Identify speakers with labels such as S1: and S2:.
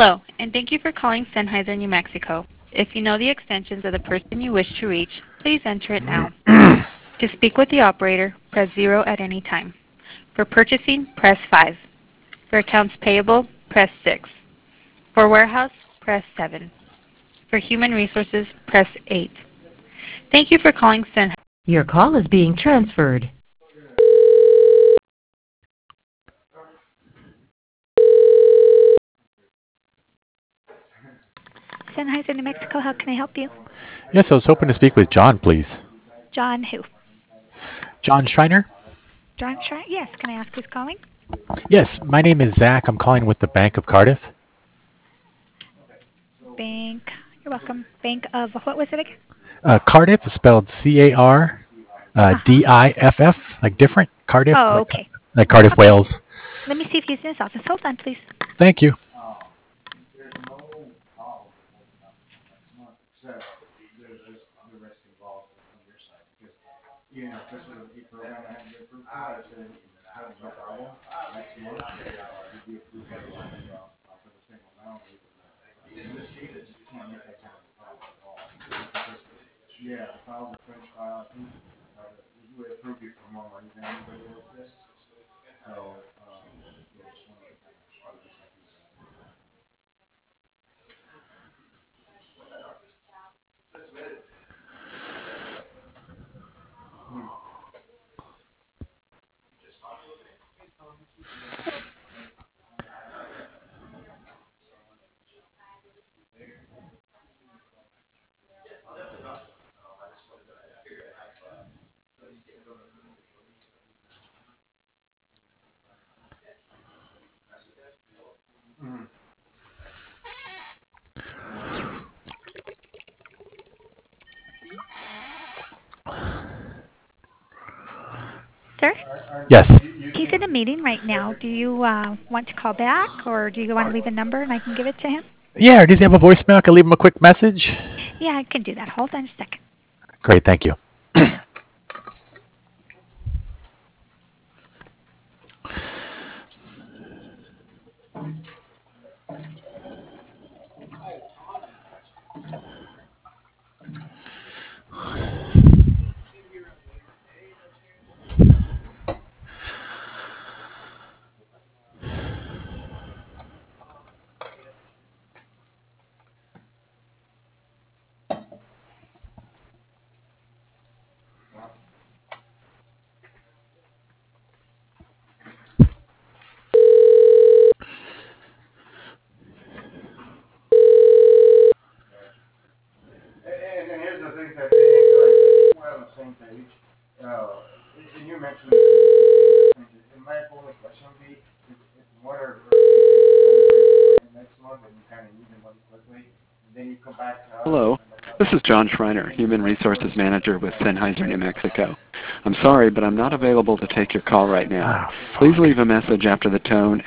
S1: Hello, and thank you for calling Sennheiser, New Mexico. If you know the extensions of the person you wish to reach, please enter it now. To speak with the operator, press 0 at any time. For purchasing, press 5. For accounts payable, press 6. For warehouse, press 7. For human resources, press 8. Thank you for calling Sennheiser.
S2: Your call is being transferred.
S3: Sennheiser, New Mexico, how can I help you?
S4: Yes, I was hoping to speak with John, please.
S3: John who?
S4: John Schreiner?
S3: John Schreiner? Yes, can I ask who's calling?
S4: Yes, my name is Zach. I'm calling with the Bank of Cardiff.
S3: Bank, you're welcome. Bank of, what was it again?
S4: Cardiff is spelled C-A-R-D-I-F-F, like different, Cardiff,
S3: Oh, okay.
S4: like Cardiff,
S3: Okay.
S4: Wales.
S3: Let me see if he's in his office. Hold on, please.
S4: Thank you.
S3: Sir?
S4: Yes.
S3: He's in a meeting right now. Do you want to call back, or do you want to leave a number and I can give it to him?
S4: Yeah, or does he have a voicemail? I can leave him a quick message.
S3: Yeah, I can do that. Hold on a second.
S4: Great, thank you.
S5: Hello, this is John Schreiner, Human Resources Manager with Sennheiser, New Mexico. I'm sorry, but I'm not available to take your call right now.
S4: Ah,
S5: Please
S4: fuck.
S5: leave a message after the tone